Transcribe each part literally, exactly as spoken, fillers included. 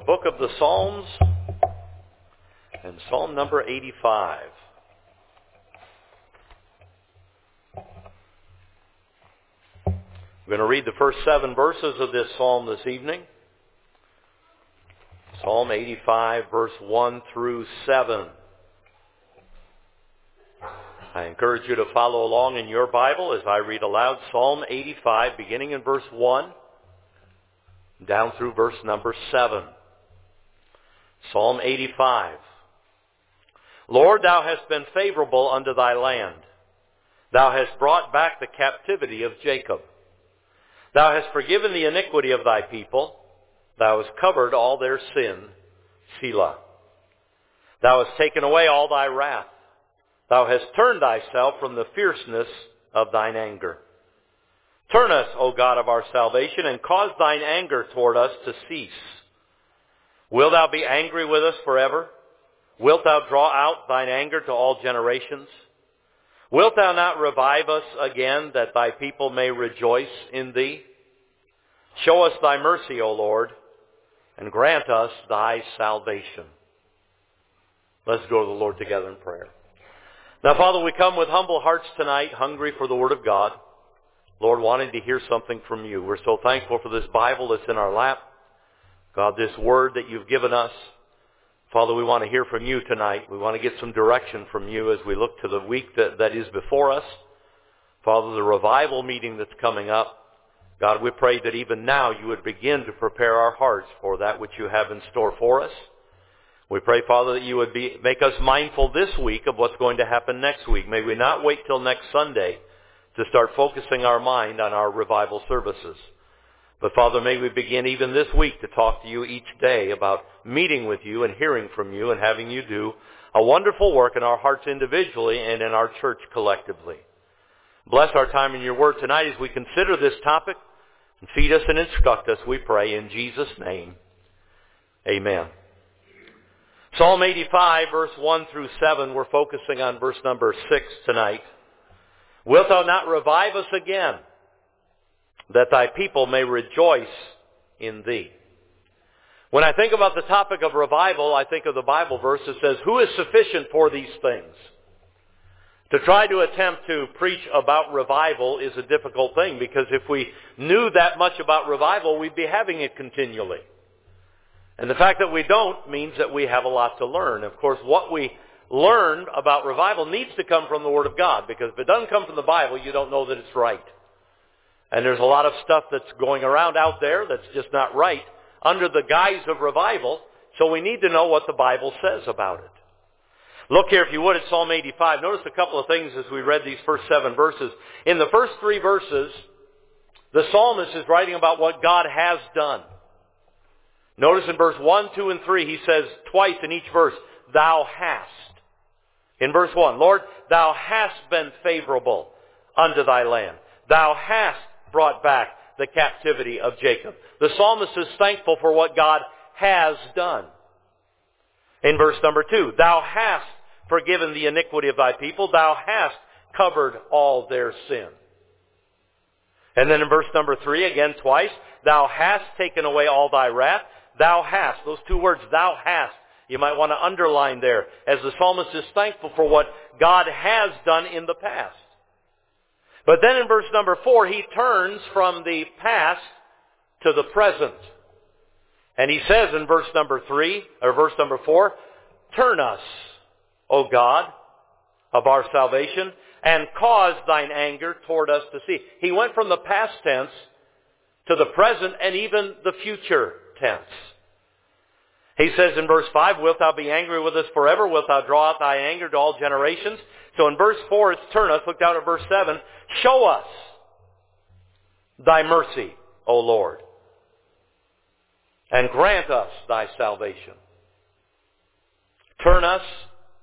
book of the Psalms, and Psalm number eighty-five. We're going to read the first seven verses of this psalm this evening. Psalm eighty-five, verse one through seven. I encourage you to follow along in your Bible as I read aloud Psalm eighty-five, beginning in verse one, down through verse number seven. Psalm eighty-five. Lord, thou hast been favorable unto thy land. Thou hast brought back the captivity of Jacob. Thou hast forgiven the iniquity of thy people. Thou hast covered all their sin. Selah. Thou hast taken away all thy wrath. Thou hast turned thyself from the fierceness of thine anger. Turn us, O God of our salvation, and cause thine anger toward us to cease. Wilt thou be angry with us forever? Wilt thou draw out thine anger to all generations? Wilt thou not revive us again, that thy people may rejoice in thee? Show us thy mercy, O Lord, and grant us thy salvation. Let's go to the Lord together in prayer. Now, Father, we come with humble hearts tonight, hungry for the Word of God. Lord, wanting to hear something from you. We're so thankful for this Bible that's in our lap. God, this Word that you've given us. Father, we want to hear from you tonight. We want to get some direction from you as we look to the week that, that is before us. Father, the revival meeting that's coming up. God, we pray that even now you would begin to prepare our hearts for that which you have in store for us. We pray, Father, that you would be, make us mindful this week of what's going to happen next week. May we not wait till next Sunday to start focusing our mind on our revival services. But Father, may we begin even this week to talk to you each day about meeting with you and hearing from you and having you do a wonderful work in our hearts individually and in our church collectively. Bless our time in your word tonight as we consider this topic, and feed us and instruct us, we pray in Jesus' name. Amen. Psalm eighty-five, verse one through seven, we're focusing on verse number six tonight. Wilt thou not revive us again, that thy people may rejoice in thee? When I think about the topic of revival, I think of the Bible verse that says, who is sufficient for these things? To try to attempt to preach about revival is a difficult thing, because if we knew that much about revival, we'd be having it continually. And the fact that we don't means that we have a lot to learn. Of course, what we learn about revival needs to come from the Word of God, because if it doesn't come from the Bible, you don't know that it's right. And there's a lot of stuff that's going around out there that's just not right under the guise of revival, so we need to know what the Bible says about it. Look here, if you would, at Psalm eighty-five. Notice a couple of things as we read these first seven verses. In the first three verses, the psalmist is writing about what God has done. Notice in verse one, two, and three, he says twice in each verse, thou hast. In verse one, Lord, thou hast been favorable unto thy land. Thou hast brought back the captivity of Jacob. The psalmist is thankful for what God has done. In verse number two, thou hast forgiven the iniquity of thy people. Thou hast covered all their sin. And then in verse number three, again twice, thou hast taken away all thy wrath. Thou hast, those two words, thou hast, you might want to underline there, as the psalmist is thankful for what God has done in the past. But then in verse number four, he turns from the past to the present. And he says in verse number three, or verse number four, turn us, O God, of our salvation, and cause thine anger toward us to cease. He went from the past tense to the present and even the future tense. He says in verse five, wilt thou be angry with us forever? Wilt thou draw out thy anger to all generations? So in verse four, it's turn us. Look down at verse seven. Show us thy mercy, O Lord, and grant us thy salvation. Turn us,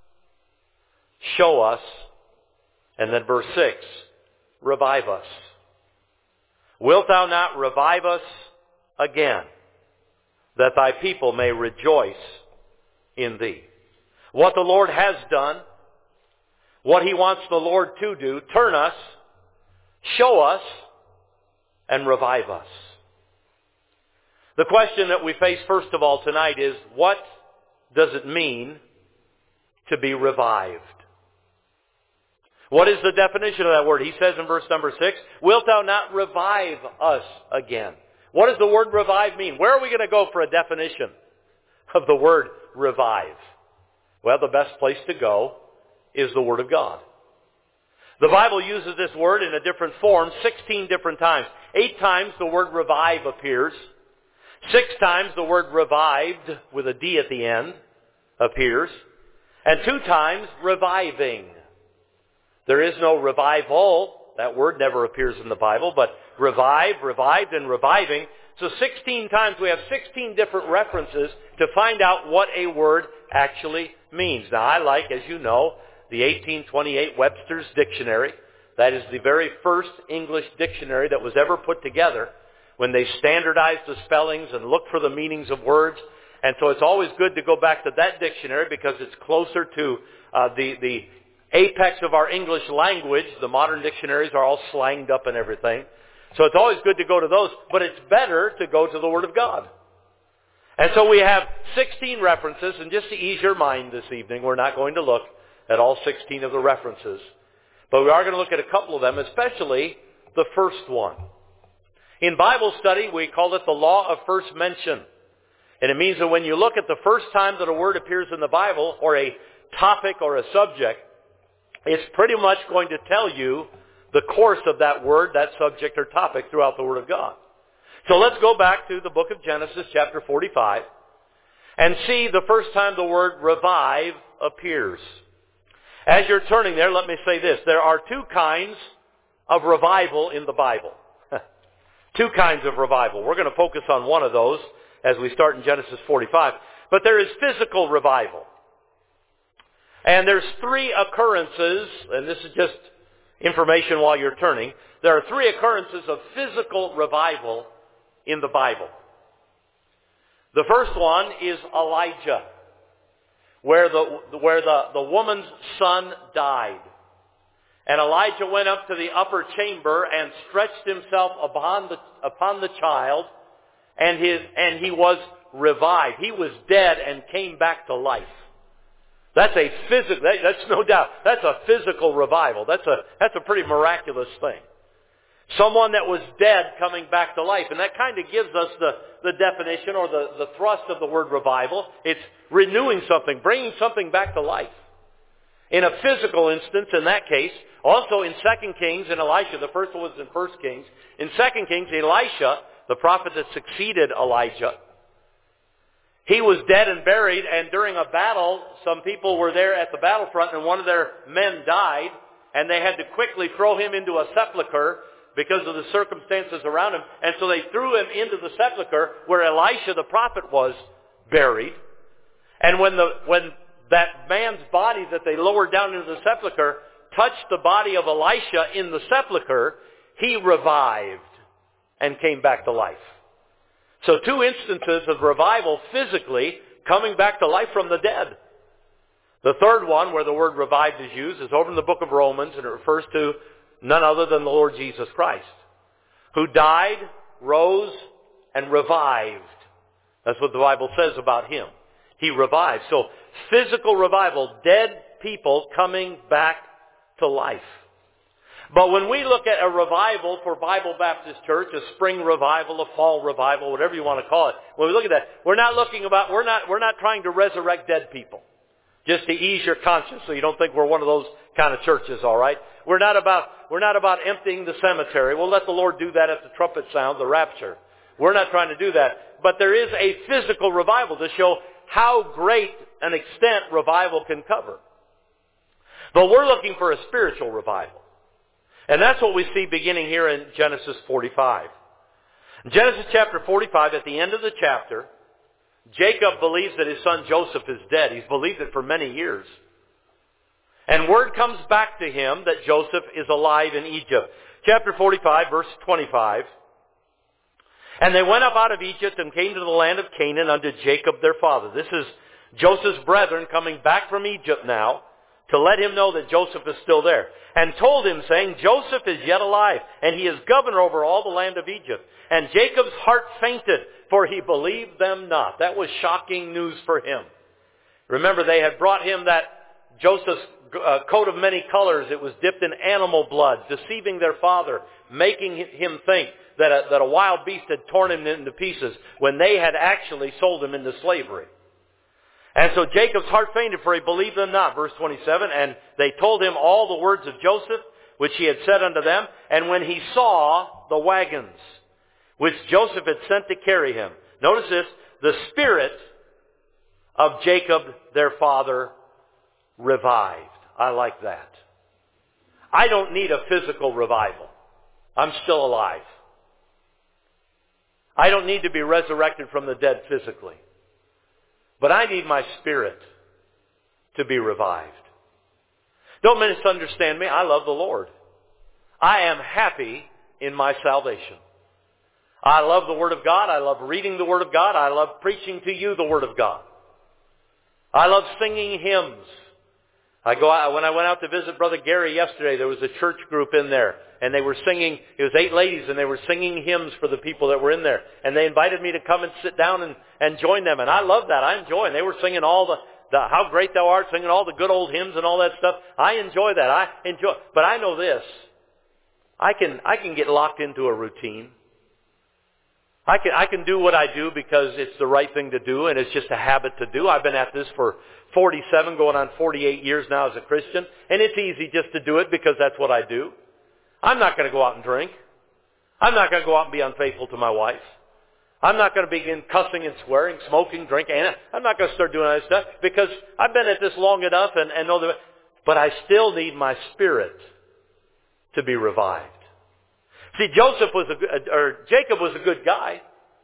show us, and then verse six, revive us. Wilt thou not revive us again, that thy people may rejoice in thee? What the Lord has done, what he wants the Lord to do, turn us, show us, and revive us. The question that we face first of all tonight is, what does it mean to be revived? What is the definition of that word? He says in verse number six, wilt thou not revive us again? What does the word revive mean? Where are we going to go for a definition of the word revive? Well, the best place to go is the Word of God. The Bible uses this word in a different form sixteen different times. Eight times the word revive appears. Six times the word revived, with a D at the end, appears. And two times reviving. There is no revival. That word never appears in the Bible, but revive, revived, and reviving. So sixteen times we have sixteen different references to find out what a word actually means. Now I like, as you know, the eighteen twenty-eight Webster's Dictionary. That is the very first English dictionary that was ever put together when they standardized the spellings and looked for the meanings of words. And so it's always good to go back to that dictionary because it's closer to uh, the, the apex of our English language. The modern dictionaries are all slanged up and everything. So it's always good to go to those, but it's better to go to the Word of God. And so we have sixteen references, and just to ease your mind this evening, we're not going to look at all sixteen of the references. But we are going to look at a couple of them, especially the first one. In Bible study, we call it the law of first mention. And it means that when you look at the first time that a word appears in the Bible, or a topic or a subject, it's pretty much going to tell you the course of that word, that subject or topic throughout the Word of God. So let's go back to the book of Genesis, chapter forty-five, and see the first time the word revive appears. As you're turning there, let me say this. There are two kinds of revival in the Bible. Two kinds of revival. We're going to focus on one of those as we start in Genesis forty-five. But there is physical revival. And there's three occurrences, and this is just information while you're turning. There are three occurrences of physical revival in the Bible. The first one is Elijah, where the where the, the woman's son died. And Elijah went up to the upper chamber and stretched himself upon the upon the child, and his and he was revived. He was dead and came back to life. That's a physical, that, that's no doubt, that's a physical revival. That's a, that's a pretty miraculous thing. Someone that was dead coming back to life. And that kind of gives us the, the definition or the, the thrust of the word revival. It's renewing something, bringing something back to life. In a physical instance, in that case, also in Second Kings and Elisha, the first one was in First Kings. In Second Kings, Elisha, the prophet that succeeded Elijah, he was dead and buried, and during a battle, some people were there at the battlefront, and one of their men died, and they had to quickly throw him into a sepulcher because of the circumstances around him. And so they threw him into the sepulcher where Elisha the prophet was buried. And when the when that man's body that they lowered down into the sepulcher touched the body of Elisha in the sepulcher, he revived and came back to life. So two instances of revival physically coming back to life from the dead. The third one, where the word revived is used, is over in the book of Romans, and it refers to none other than the Lord Jesus Christ, who died, rose, and revived. That's what the Bible says about him. He revived. So physical revival, dead people coming back to life. But when we look at a revival for Bible Baptist Church, a spring revival, a fall revival, whatever you want to call it, when we look at that, we're not looking about, we're not, we're not trying to resurrect dead people. Just to ease your conscience so you don't think we're one of those kind of churches, all right? We're not about, we're not about emptying the cemetery. We'll let the Lord do that at the trumpet sound, the rapture. We're not trying to do that. But there is a physical revival to show how great an extent revival can cover. But we're looking for a spiritual revival. And that's what we see beginning here in Genesis forty-five. In Genesis chapter forty-five, at the end of the chapter, Jacob believes that his son Joseph is dead. He's believed it for many years. And word comes back to him that Joseph is alive in Egypt. Chapter forty-five, verse twenty-five. And they went up out of Egypt and came to the land of Canaan unto Jacob their father. This is Joseph's brethren coming back from Egypt now to let him know that Joseph is still there, and told him, saying, Joseph is yet alive, and he is governor over all the land of Egypt. And Jacob's heart fainted, for he believed them not. That was shocking news for him. Remember, they had brought him that Joseph's uh, coat of many colors. It was dipped in animal blood, deceiving their father, making him think that a, that a wild beast had torn him into pieces when they had actually sold him into slavery. And so Jacob's heart fainted, for he believed them not. Verse twenty-seven, and they told him all the words of Joseph, which he had said unto them. And when he saw the wagons, which Joseph had sent to carry him. Notice this, the spirit of Jacob, their father, revived. I like that. I don't need a physical revival. I'm still alive. I don't need to be resurrected from the dead physically. But I need my spirit to be revived. Don't misunderstand me. I love the Lord. I am happy in my salvation. I love the Word of God. I love reading the Word of God. I love preaching to you the Word of God. I love singing hymns. I go out, when I went out to visit Brother Gary yesterday, there was a church group in there, and they were singing, it was eight ladies, and they were singing hymns for the people that were in there. And they invited me to come and sit down and, and join them, and I love that. I enjoy it. They were singing all the, the How Great Thou Art, singing all the good old hymns and all that stuff. I enjoy that. I enjoy, but I know this. I can, I can get locked into a routine. I can, I can do what I do because it's the right thing to do, and it's just a habit to do. I've been at this for forty-seven, going on forty-eight years now as a Christian, and it's easy just to do it because that's what I do. I'm not going to go out and drink. I'm not going to go out and be unfaithful to my wife. I'm not going to begin cussing and swearing, smoking, drinking. I'm not going to start doing that stuff because I've been at this long enough and, and know that. But I still need my spirit to be revived. See, Joseph was a good, or Jacob was a good guy,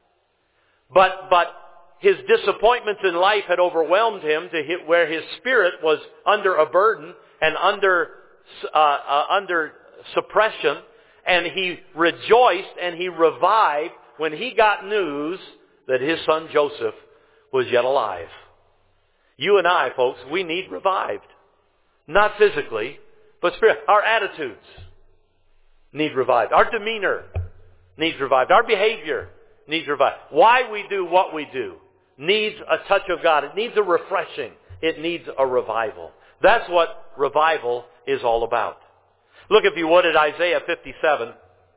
but but his disappointments in life had overwhelmed him to hit where his spirit was under a burden and under uh, uh, under suppression, and he rejoiced and he revived when he got news that his son Joseph was yet alive. You and I, folks, we need revived, not physically, but spirit. Our attitudes need revived. Our demeanor needs revived. Our behavior needs revived. Why we do what we do needs a touch of God. It needs a refreshing. It needs a revival. That's what revival is all about. Look, if you would, at Isaiah fifty-seven.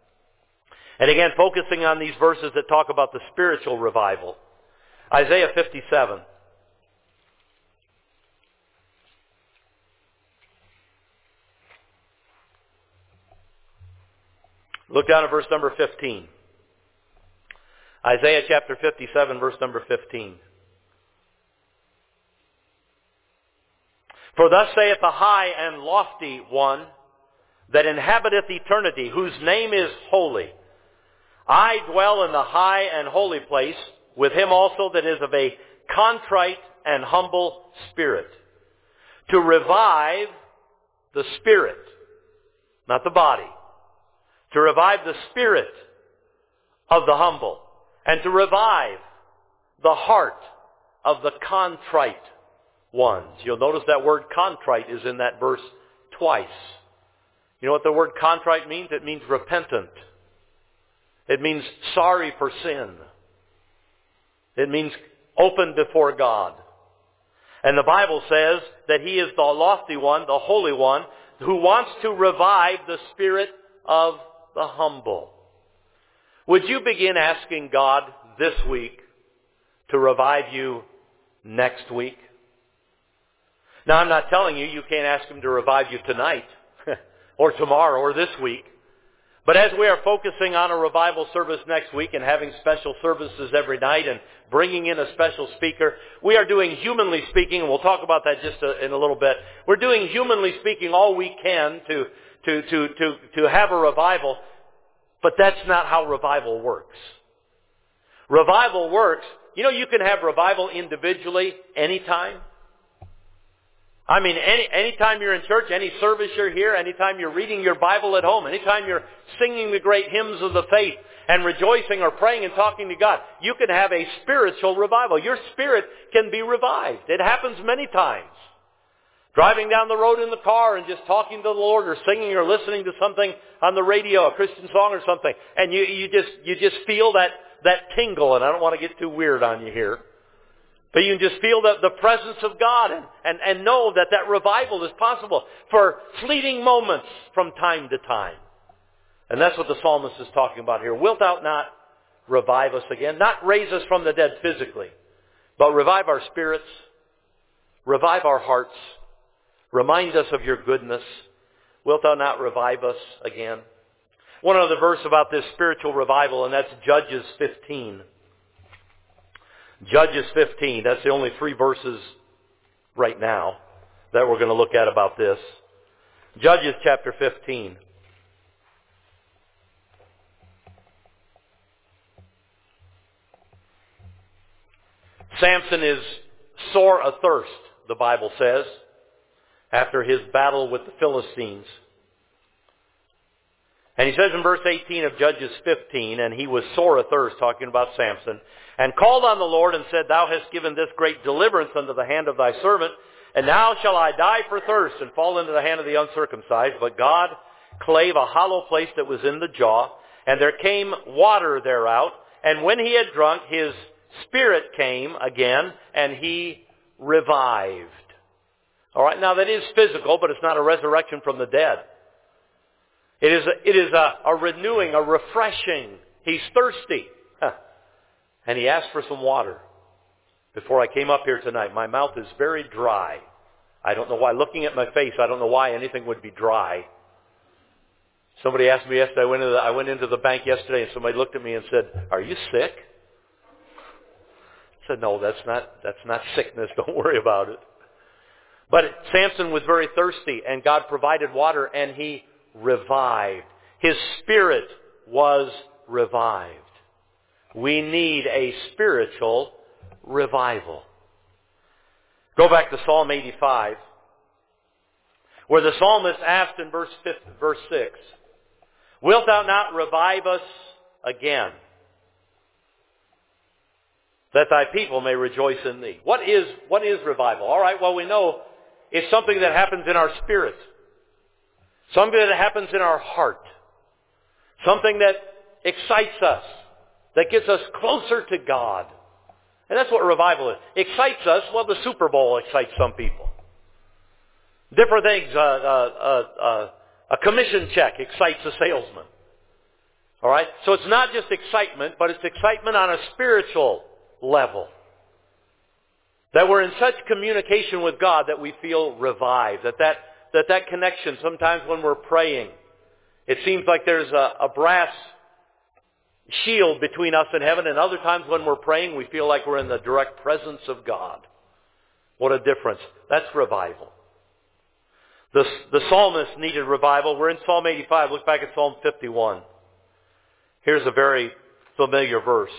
And again, focusing on these verses that talk about the spiritual revival. Isaiah fifty-seven. Look down at verse number fifteen. Isaiah chapter fifty-seven, verse number fifteen. For thus saith the high and lofty one that inhabiteth eternity, whose name is holy. I dwell in the high and holy place, with him also that is of a contrite and humble spirit, to revive the spirit, not the body, to revive the spirit of the humble, and to revive the heart of the contrite ones. You'll notice that word contrite is in that verse twice. You know what the word contrite means? It means repentant. It means sorry for sin. It means open before God. And the Bible says that he is the lofty one, the holy one, who wants to revive the spirit of the humble. Would you begin asking God this week to revive you next week? Now, I'm not telling you you can't ask him to revive you tonight or tomorrow or this week. But as we are focusing on a revival service next week and having special services every night and bringing in a special speaker, we are doing, humanly speaking, and we'll talk about that just a, in a little bit, we're doing, humanly speaking, all we can to, to, to, to, to have a revival. But that's not how revival works. Revival works, you know, you can have revival individually anytime. I mean, any anytime you're in church, any service you're here, anytime you're reading your Bible at home, anytime you're singing the great hymns of the faith and rejoicing or praying and talking to God, you can have a spiritual revival. Your spirit can be revived. It happens many times. Driving down the road in the car and just talking to the Lord or singing or listening to something on the radio, a Christian song or something. And you, you just, you just feel that, that tingle. And I don't want to get too weird on you here. But you can just feel the, the presence of God and, and, and know that that revival is possible for fleeting moments from time to time. And that's what the psalmist is talking about here. Wilt thou not revive us again? Not raise us from the dead physically, but revive our spirits, revive our hearts, remind us of your goodness. Wilt thou not revive us again? One other verse about this spiritual revival, and that's Judges fifteen. Judges fifteen. That's the only three verses right now that we're going to look at about this. Judges chapter fifteen. Samson is sore athirst, the Bible says, after his battle with the Philistines. And he says in verse eighteen of Judges fifteen, and he was sore athirst, talking about Samson, and called on the Lord and said, Thou hast given this great deliverance unto the hand of thy servant, and now shall I die for thirst and fall into the hand of the uncircumcised. But God clave a hollow place that was in the jaw, and there came water thereout, and when he had drunk, his spirit came again, and he revived. All right, now that is physical, but it's not a resurrection from the dead. It is a, it is a, a renewing, a refreshing. He's thirsty. Huh. And he asked for some water. Before I came up here tonight, my mouth is very dry. I don't know why. Looking at my face, I don't know why anything would be dry. Somebody asked me yesterday, I went into the, I went into the bank yesterday, and somebody looked at me and said, Are you sick? I said, No, that's not, that's not sickness. Don't worry about it. But Samson was very thirsty, and God provided water, and he revived. His spirit was revived. We need a spiritual revival. Go back to Psalm eighty-five, where the psalmist asked in verse fifth, verse six, Wilt thou not revive us again, that thy people may rejoice in thee? What is, what is revival? All right, well, we know it's something that happens in our spirit. Something that happens in our heart. Something that excites us. That gets us closer to God. And that's what revival is. Excites us. Well, the Super Bowl excites some people. Different things. Uh, uh, uh, uh, a commission check excites a salesman. All right? So it's not just excitement, but it's excitement on a spiritual level. That we're in such communication with God that we feel revived. That that, that, that connection, sometimes when we're praying, it seems like there's a, a brass shield between us and heaven, and other times when we're praying, we feel like we're in the direct presence of God. What a difference. That's revival. The, the psalmist needed revival. We're in Psalm eighty-five. Look back at Psalm fifty-one. Here's a very familiar verse.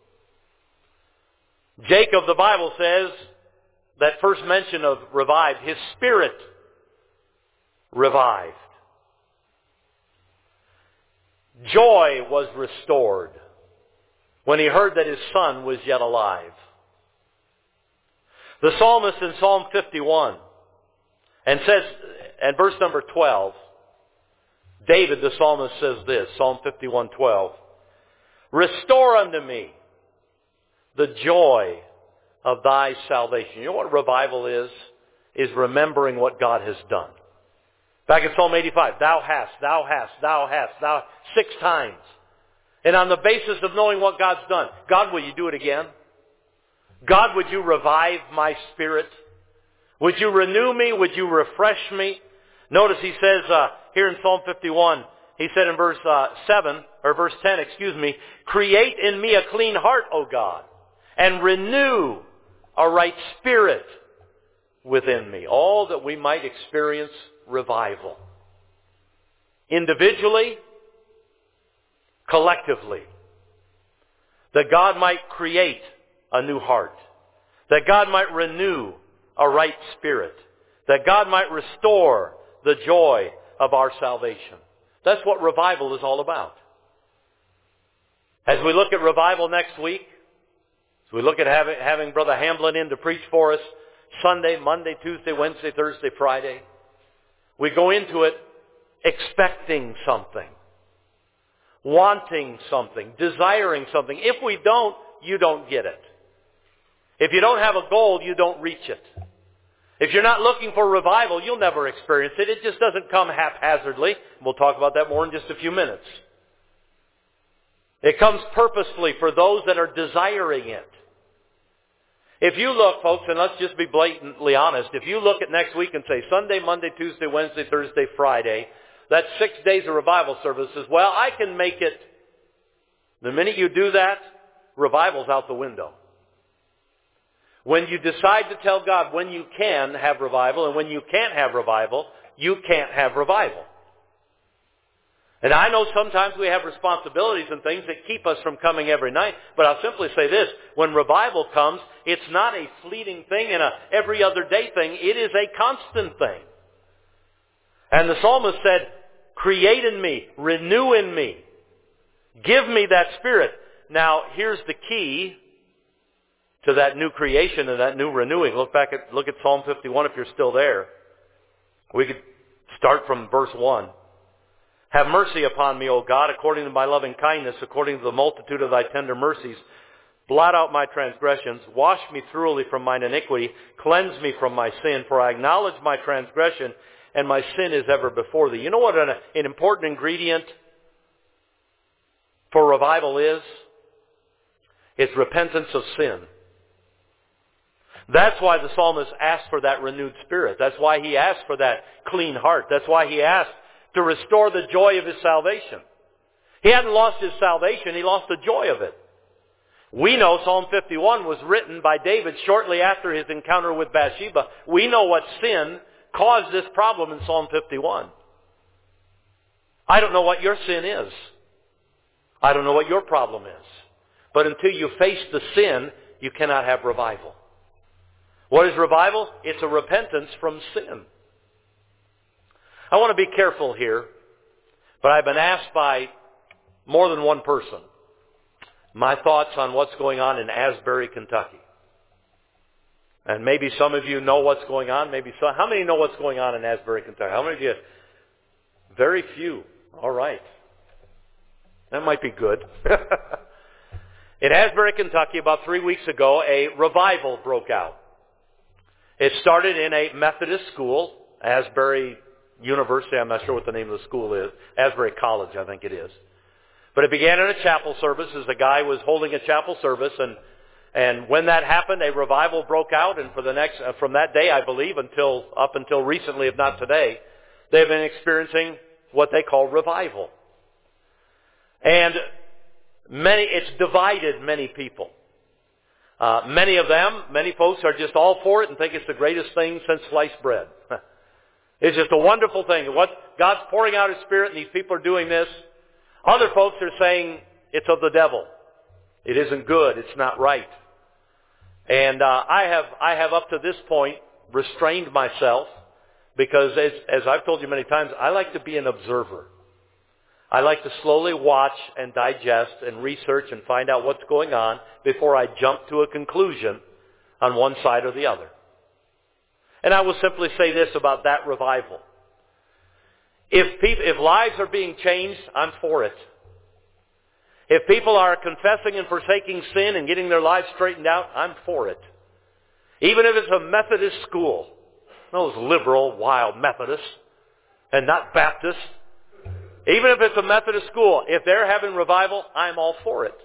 Jacob, the Bible says, that first mention of revived, his spirit revived. Joy was restored when he heard that his son was yet alive. The psalmist in Psalm fifty-one, and says, and verse number twelve, David the psalmist says this, Psalm fifty-one twelve, Restore unto me the joy of thy salvation. You know what revival is? Is remembering what God has done. Back in Psalm eighty-five, thou hast, thou hast, thou hast, thou, six times. And on the basis of knowing what God's done, God, will you do it again? God, would you revive my spirit? Would you renew me? Would you refresh me? Notice he says uh, here in Psalm fifty-one, he said in verse uh, seven, or verse ten, excuse me, Create in me a clean heart, O God, and renew a right spirit within me. All that we might experience revival. Individually, collectively. That God might create a new heart. That God might renew a right spirit. That God might restore the joy of our salvation. That's what revival is all about. As we look at revival next week, as we look at having, having Brother Hamblin in to preach for us, Sunday, Monday, Tuesday, Wednesday, Thursday, Friday. We go into it expecting something, wanting something, desiring something. If we don't, you don't get it. If you don't have a goal, you don't reach it. If you're not looking for revival, you'll never experience it. It just doesn't come haphazardly. We'll talk about that more in just a few minutes. It comes purposefully for those that are desiring it. If you look, folks, and let's just be blatantly honest, if you look at next week and say Sunday, Monday, Tuesday, Wednesday, Thursday, Friday, that's six days of revival services, well, I can make it. The minute you do that, revival's out the window. When you decide to tell God when you can have revival and when you can't have revival, you can't have revival. And I know sometimes we have responsibilities and things that keep us from coming every night, but I'll simply say this, when revival comes, it's not a fleeting thing and a every other day thing, it is a constant thing. And the psalmist said, create in me, renew in me, give me that spirit. Now, here's the key to that new creation and that new renewing. Look back at, look at Psalm fifty-one if you're still there. We could start from verse one. Have mercy upon me, O God, according to my loving kindness, according to the multitude of thy tender mercies. Blot out my transgressions. Wash me thoroughly from mine iniquity. Cleanse me from my sin, for I acknowledge my transgression, and my sin is ever before thee. You know what an, an important ingredient for revival is? It's repentance of sin. That's why the psalmist asked for that renewed spirit. That's why he asked for that clean heart. That's why he asked to restore the joy of his salvation. He hadn't lost his salvation, he lost the joy of it. We know Psalm fifty-one was written by David shortly after his encounter with Bathsheba. We know what sin caused this problem in Psalm fifty-one. I don't know what your sin is. I don't know what your problem is. But until you face the sin, you cannot have revival. What is revival? It's a repentance from sin. I want to be careful here, but I've been asked by more than one person my thoughts on what's going on in Asbury, Kentucky. And maybe some of you know what's going on. Maybe some. How many know what's going on in Asbury, Kentucky? How many of you? Very few. All right. That might be good. In Asbury, Kentucky, about three weeks ago, a revival broke out. It started in a Methodist school, Asbury University, I'm not sure what the name of the school is. Asbury College, I think it is. But it began in a chapel service as the guy was holding a chapel service, and and when that happened, a revival broke out, and for the next, uh, from that day, I believe, until up until recently, if not today, they've been experiencing what they call revival. And many, it's divided many people. Uh, many of them, many folks are just all for it and think it's the greatest thing since sliced bread. It's just a wonderful thing. What God's pouring out His Spirit and these people are doing this. Other folks are saying it's of the devil. It isn't good. It's not right. And uh, I have I have up to this point restrained myself because as, as I've told you many times, I like to be an observer. I like to slowly watch and digest and research and find out what's going on before I jump to a conclusion on one side or the other. And I will simply say this about that revival. If people, if lives are being changed, I'm for it. If people are confessing and forsaking sin and getting their lives straightened out, I'm for it. Even if it's a Methodist school, those liberal, wild Methodists, and not Baptists. Even if it's a Methodist school, if they're having revival, I'm all for it.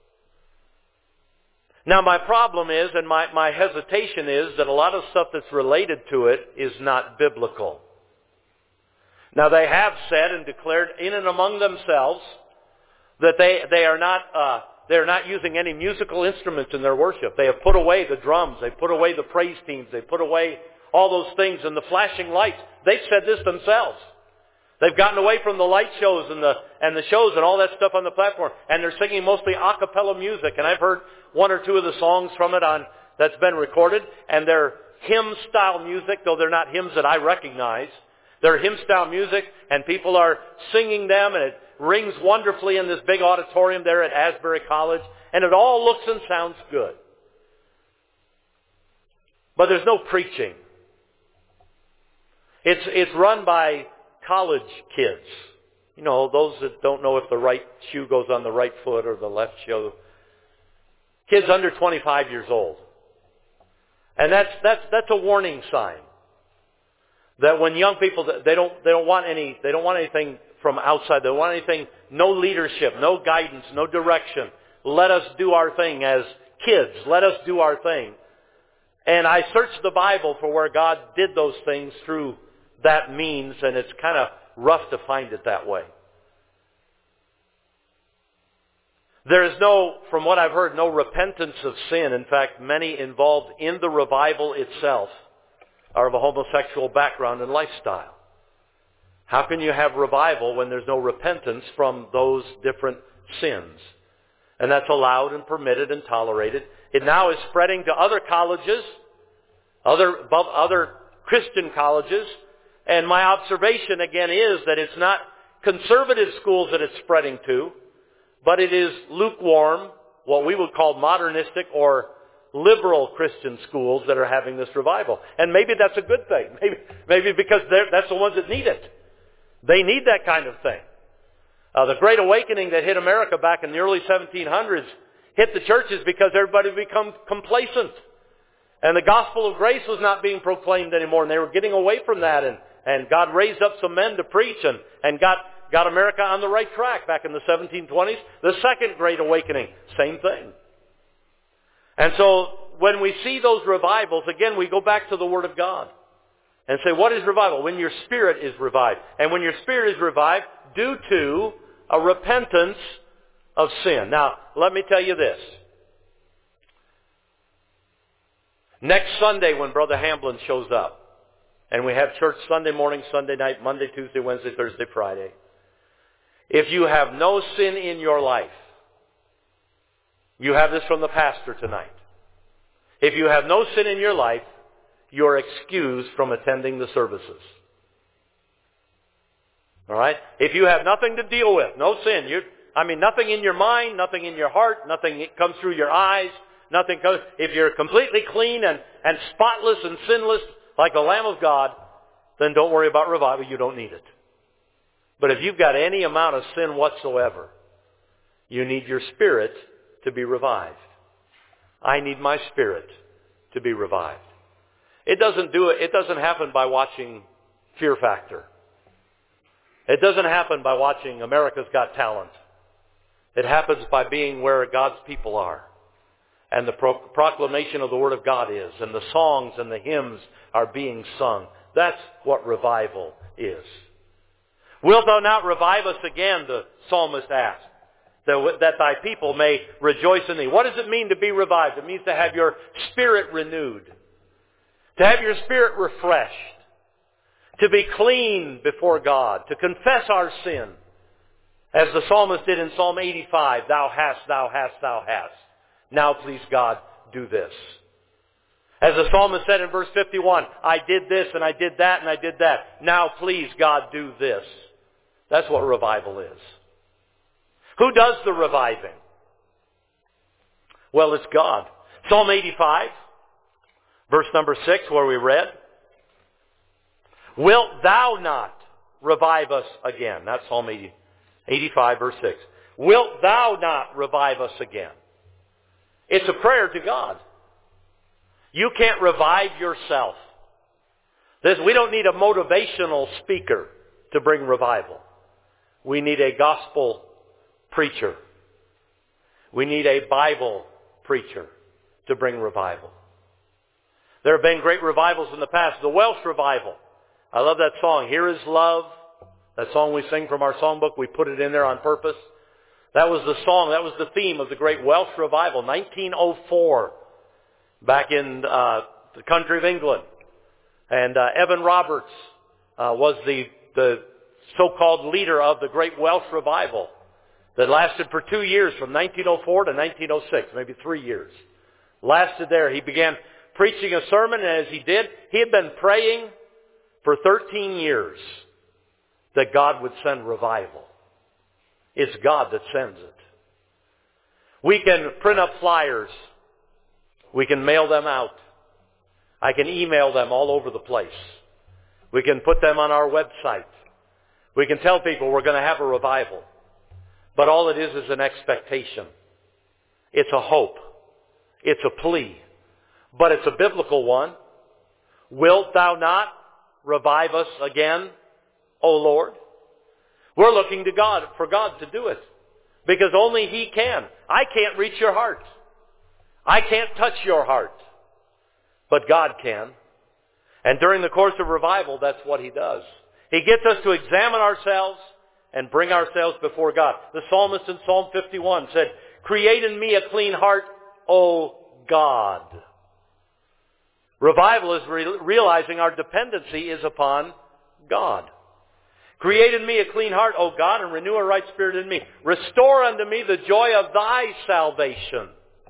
Now my problem is, and my, my hesitation is, that a lot of stuff that's related to it is not biblical. Now they have said and declared in and among themselves that they, they are not, uh, they're not using any musical instruments in their worship. They have put away the drums, they put away the praise teams, they put away all those things and the flashing lights. They've said this themselves. They've gotten away from the light shows and the and the shows and all that stuff on the platform, and they're singing mostly a cappella music. And I've heard one or two of the songs from it on that's been recorded, and they're hymn-style music, though they're not hymns that I recognize. They're hymn-style music, and people are singing them, and it rings wonderfully in this big auditorium there at Asbury College, and it all looks and sounds good. but there's no preaching. It's, it's run by college kids. You know, those that don't know if the right shoe goes on the right foot or the left shoe. Kids under twenty-five years old. And that's, that's, that's a warning sign. That when young people, they don't, they don't want any, they don't want anything from outside. They don't want anything, no leadership, no guidance, no direction. Let us do our thing as kids. Let us do our thing. And I searched the Bible for where God did those things through that means, and it's kind of rough to find it that way. There is no, from what I've heard, no repentance of sin. In fact, many involved in the revival itself are of a homosexual background and lifestyle. How can you have revival when there's no repentance from those different sins? And that's allowed and permitted and tolerated. It now is spreading to other colleges, other, other Christian colleges. And my observation again is that it's not conservative schools that it's spreading to, but it is lukewarm, what we would call modernistic or liberal Christian schools that are having this revival. And maybe that's a good thing. Maybe, maybe because that's the ones that need it. They need that kind of thing. Uh, the Great Awakening that hit America back in the early seventeen hundreds hit the churches because everybody became complacent. And the gospel of grace was not being proclaimed anymore, and they were getting away from that. And, and God raised up some men to preach and, and got, got America on the right track back in the seventeen twenties. The Second Great Awakening, same thing. And so when we see those revivals, again, we go back to the Word of God and say, what is revival? When your spirit is revived. And when your spirit is revived, due to a repentance of sin. Now, let me tell you this. Next Sunday when Brother Hamblin shows up, and we have church Sunday morning, Sunday night, Monday, Tuesday, Wednesday, Thursday, Friday. If you have no sin in your life, you have this from the pastor tonight. If you have no sin in your life, you're excused from attending the services. All right? If you have nothing to deal with, no sin, you I mean nothing in your mind, nothing in your heart, nothing comes through your eyes, nothing comes, if you're completely clean and, and spotless and sinless like the Lamb of God, then don't worry about revival, you don't need it. But if you've got any amount of sin whatsoever, you need your spirit to be revived. I need my spirit to be revived. It doesn't do it, it doesn't happen by watching Fear Factor. It doesn't happen by watching America's Got Talent. It happens by being where God's people are. And the pro- proclamation of the Word of God is. And the songs and the hymns are being sung. That's what revival is. Wilt thou not revive us again, the psalmist asked, that, that thy people may rejoice in thee. What does it mean to be revived? It means to have your spirit renewed. To have your spirit refreshed. To be clean before God. To confess our sin. As the psalmist did in Psalm eighty-five, thou hast, thou hast, thou hast. Now please God, do this. As the psalmist said in verse fifty-one, I did this and I did that and I did that. Now please God, do this. That's what revival is. Who does the reviving? Well, it's God. Psalm eighty-five, verse number six, where we read, wilt thou not revive us again? That's Psalm eighty, eighty-five, verse six. Wilt thou not revive us again? It's a prayer to God. You can't revive yourself. This, we don't need a motivational speaker to bring revival. We need a gospel preacher. We need a Bible preacher to bring revival. There have been great revivals in the past. The Welsh revival. I love that song, Here is Love. That song we sing from our songbook. We put it in there on purpose. That was the song, that was the theme of the great Welsh revival, nineteen oh four, back in uh, the country of England. And uh, Evan Roberts uh, was the, the so-called leader of the great Welsh revival that lasted for two years, from nineteen oh four to nineteen oh six, maybe three years. Lasted there. He began preaching a sermon, and as he did, he had been praying for thirteen years that God would send revival. It's God that sends it. We can print up flyers. We can mail them out. I can email them all over the place. We can put them on our website. We can tell people we're going to have a revival. But all it is is an expectation. It's a hope. It's a plea. But it's a biblical one. Wilt thou not revive us again, O Lord? We're looking to God, for God to do it. Because only He can. I can't reach your heart. I can't touch your heart. But God can. And during the course of revival, that's what He does. He gets us to examine ourselves and bring ourselves before God. The psalmist in Psalm fifty-one said, "Create in me a clean heart, O God." Revival is re- realizing our dependency is upon God. "Create in me a clean heart, O God, and renew a right spirit in me. Restore unto me the joy of thy salvation.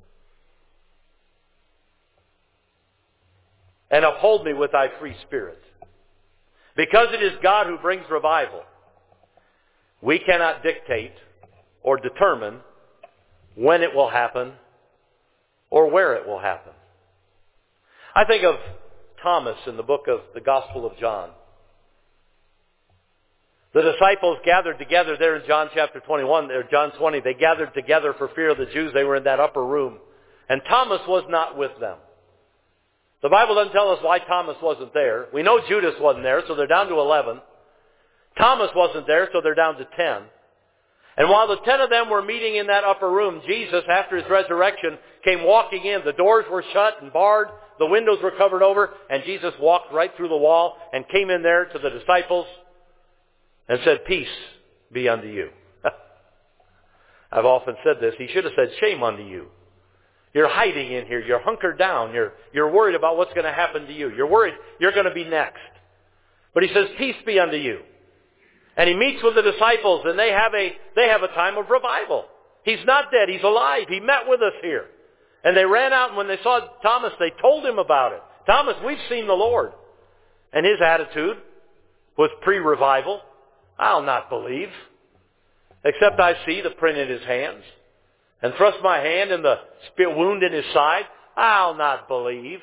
And uphold me with thy free spirit." Because it is God who brings revival, we cannot dictate or determine when it will happen or where it will happen. I think of Thomas in the book of the Gospel of John. The disciples gathered together there in John chapter twenty-one, or John twenty. They gathered together for fear of the Jews. They were in that upper room. And Thomas was not with them. The Bible doesn't tell us why Thomas wasn't there. We know Judas wasn't there, so they're down to eleven. Thomas wasn't there, so they're down to ten. And while the ten of them were meeting in that upper room, Jesus, after His resurrection, came walking in. The doors were shut and barred. The windows were covered over. And Jesus walked right through the wall and came in there to the disciples and said, "Peace be unto you." I've often said this. He should have said, "Shame unto you." You're hiding in here. You're hunkered down. You're, you're worried about what's going to happen to you. You're worried you're going to be next. But He says, "Peace be unto you." And He meets with the disciples, and they have a, they have a time of revival. He's not dead. He's alive. He met with us here. And they ran out, and when they saw Thomas, they told him about it. "Thomas, we've seen the Lord." And his attitude was pre-revival. "I'll not believe, except I see the print in His hands, and thrust my hand in the wound in His side. I'll not believe."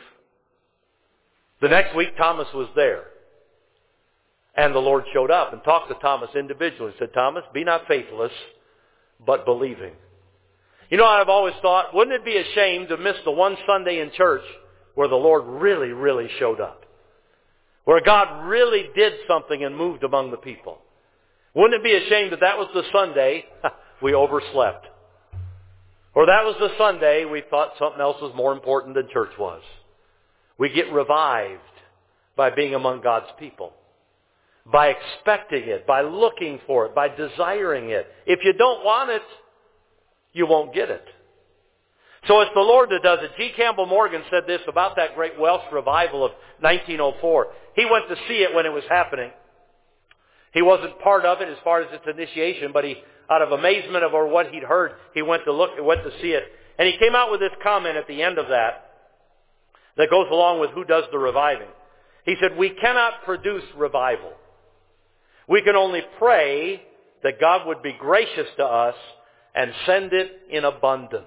The next week, Thomas was there. And the Lord showed up and talked to Thomas individually. He said, "Thomas, be not faithless, but believing." You know, I've always thought, wouldn't it be a shame to miss the one Sunday in church where the Lord really, really showed up? Where God really did something and moved among the people. Wouldn't it be a shame that that was the Sunday we overslept? Or that was the Sunday we thought something else was more important than church was? We get revived by being among God's people. By expecting it, by looking for it, by desiring it. If you don't want it, you won't get it. So it's the Lord that does it. G. Campbell Morgan said this about that great Welsh revival of nineteen oh four. He went to see it when it was happening. He wasn't part of it as far as its initiation, but he, out of amazement over what he'd heard, he went to look, went to see it. And he came out with this comment at the end of that, that goes along with who does the reviving. He said, "We cannot produce revival. We can only pray that God would be gracious to us and send it in abundance."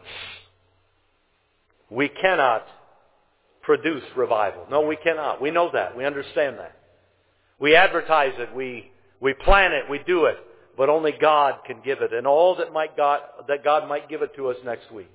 We cannot produce revival. No, we cannot. We know that. We understand that. We advertise it. We, we plan it. We do it. But only God can give it. And all that might God, that God might give it to us next week.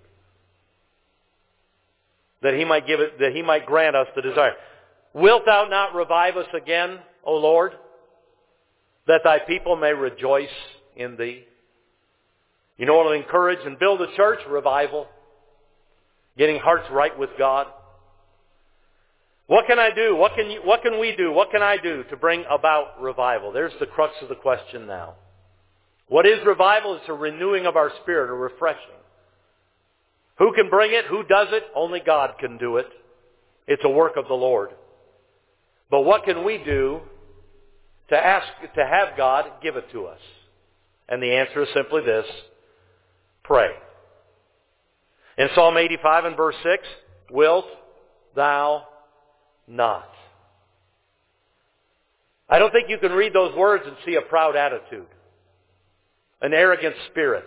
That He might give it, that He might grant us the desire. "Wilt thou not revive us again, O Lord, that thy people may rejoice in thee?" You know what will encourage and build a church? Revival. Getting hearts right with God. What can I do? What can you, what can we do? What can I do to bring about revival? There's the crux of the question now. What is revival? It's a renewing of our spirit, a refreshing. Who can bring it? Who does it? Only God can do it. It's a work of the Lord. But what can we do to ask, to have God give it to us? And the answer is simply this: pray. In Psalm eighty-five and verse six, "Wilt thou not?" I don't think you can read those words and see a proud attitude, an arrogant spirit,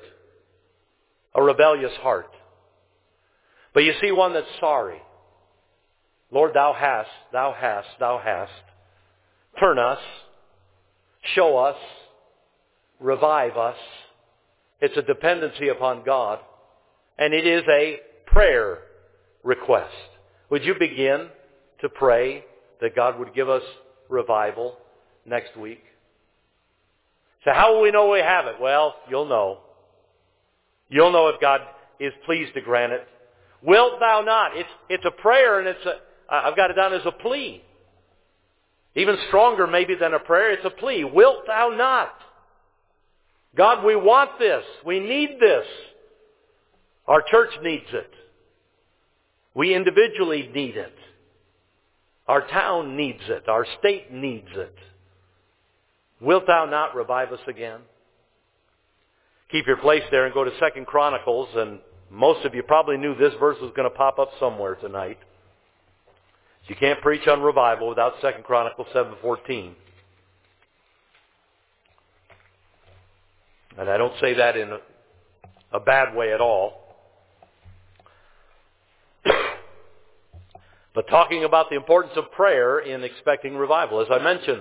a rebellious heart. But you see one that's sorry, Lord, thou hast, thou hast, thou hast. Turn us, show us, revive us. It's a dependency upon God. And it is a prayer request. Would you begin to pray that God would give us revival next week? So how will we know we have it? Well, you'll know. You'll know if God is pleased to grant it. Wilt thou not? It's, it's a prayer, and it's a, I've got it down as a plea. Even stronger maybe than a prayer, it's a plea. Wilt thou not? God, we want this. We need this. Our church needs it. We individually need it. Our town needs it. Our state needs it. Wilt thou not revive us again? Keep your place there and go to Second Chronicles, and most of you probably knew this verse was going to pop up somewhere tonight. You can't preach on revival without Second Chronicles seven fourteen. And I don't say that in a, a bad way at all. But talking about the importance of prayer in expecting revival. As I mentioned,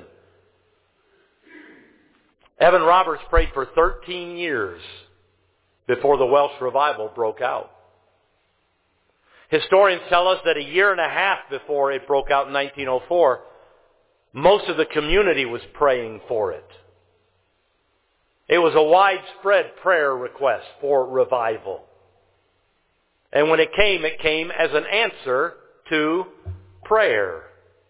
Evan Roberts prayed for thirteen years before the Welsh revival broke out. Historians tell us that a year and a half before it broke out in nineteen oh four, most of the community was praying for it. It was a widespread prayer request for revival. And when it came, it came as an answer to prayer.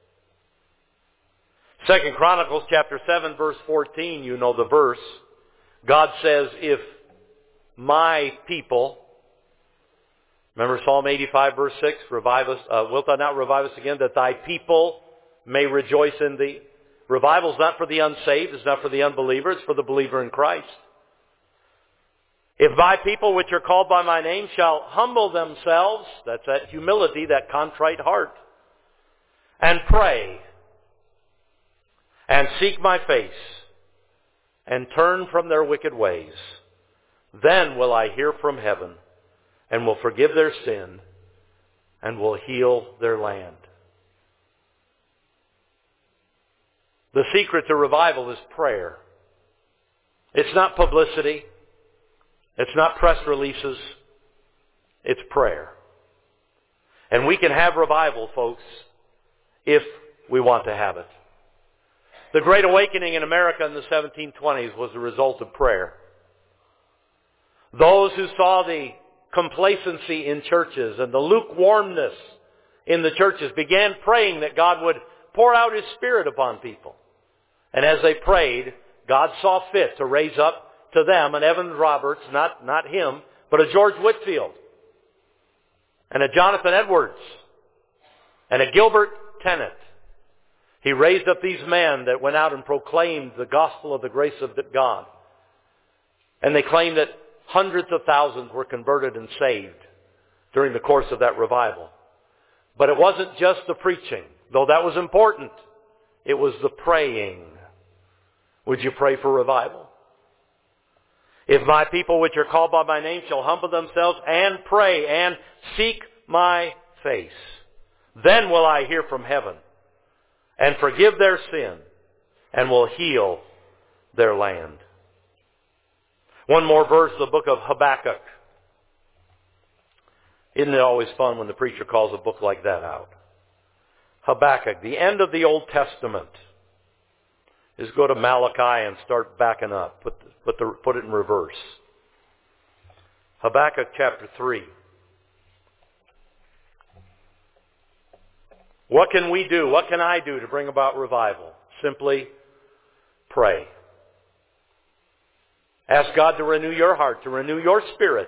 Second Chronicles chapter seven verse fourteen, you know the verse. God says, if my people, remember Psalm eighty-five verse six, revive us, uh, wilt thou not revive us again, that thy people may rejoice in thee. Revival is not for the unsaved, it's not for the unbeliever, it's for the believer in Christ. If my people which are called by my name shall humble themselves, that's that humility, that contrite heart, and pray, and seek my face, and turn from their wicked ways, then will I hear from heaven, and will forgive their sin, and will heal their land. The secret to revival is prayer. It's not publicity. It's not press releases. It's prayer. And we can have revival, folks, if we want to have it. The Great Awakening in America in the seventeen twenties was the result of prayer. Those who saw the complacency in churches and the lukewarmness in the churches began praying that God would pour out His Spirit upon people. And as they prayed, God saw fit to raise up to them an Evan Roberts, not, not him, but a George Whitefield, and a Jonathan Edwards, and a Gilbert Tennant. He raised up these men that went out and proclaimed the gospel of the grace of God. And they claimed that hundreds of thousands were converted and saved during the course of that revival. But it wasn't just the preaching, though that was important. It was the praying. Would you pray for revival? If my people which are called by my name shall humble themselves and pray and seek my face, then will I hear from heaven and forgive their sin and will heal their land. One more verse, the book of Habakkuk. Isn't it always fun when the preacher calls a book like that out? Habakkuk, the end of the Old Testament. Just go to Malachi and start backing up. Put the, put the, put it in reverse. Habakkuk chapter three. What can we do? What can I do to bring about revival? Simply pray. Ask God to renew your heart, to renew your spirit.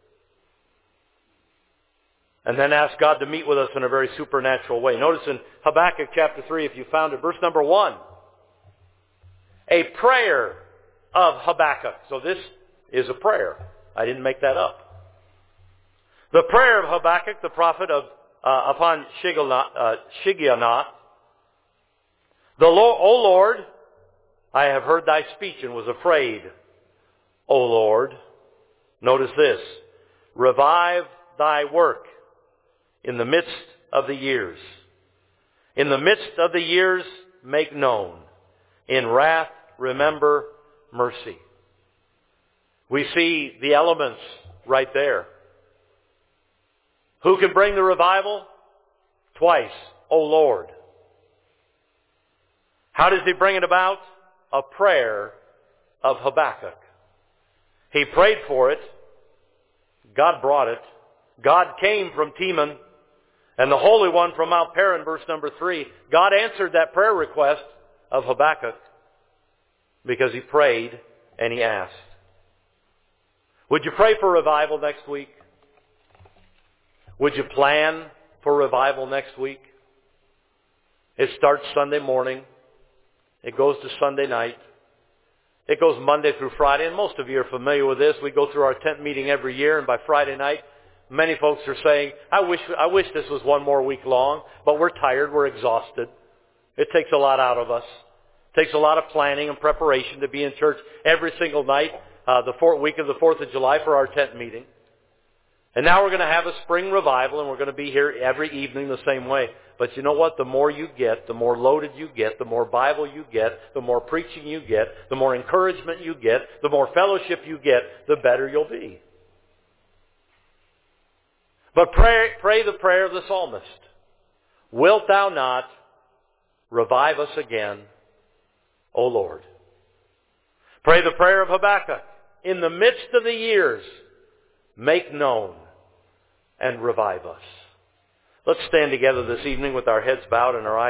And then ask God to meet with us in a very supernatural way. Notice in Habakkuk chapter three, if you found it, verse number one. A prayer of Habakkuk. So this is a prayer. I didn't make that up. The prayer of Habakkuk, the prophet of uh, upon Shigionoth. The Lord, O Lord, I have heard thy speech and was afraid. O Lord, notice this, revive thy work in the midst of the years. In the midst of the years, make known. In wrath, remember mercy. We see the elements right there. Who can bring the revival? Twice, O Lord. How does he bring it about? A prayer of Habakkuk. He prayed for it. God brought it. God came from Teman, and the Holy One from Mount Paran, verse number three. God answered that prayer request of Habakkuk because he prayed and he asked. Would you pray for revival next week? Would you plan for revival next week? It starts Sunday morning. It goes to Sunday night. It goes Monday through Friday, and most of you are familiar with this. We go through our tent meeting every year, and by Friday night, many folks are saying, I wish, I wish this was one more week long, but we're tired, we're exhausted. It takes a lot out of us. It takes a lot of planning and preparation to be in church every single night, uh, the fourth week of the fourth of July for our tent meeting. And now we're going to have a spring revival, and we're going to be here every evening the same way. But you know what? The more you get, the more loaded you get, the more Bible you get, the more preaching you get, the more encouragement you get, the more fellowship you get, the better you'll be. But pray, pray the prayer of the psalmist. Wilt thou not revive us again, O Lord? Pray the prayer of Habakkuk. In the midst of the years, make known and revive us. Let's stand together this evening with our heads bowed and our eyes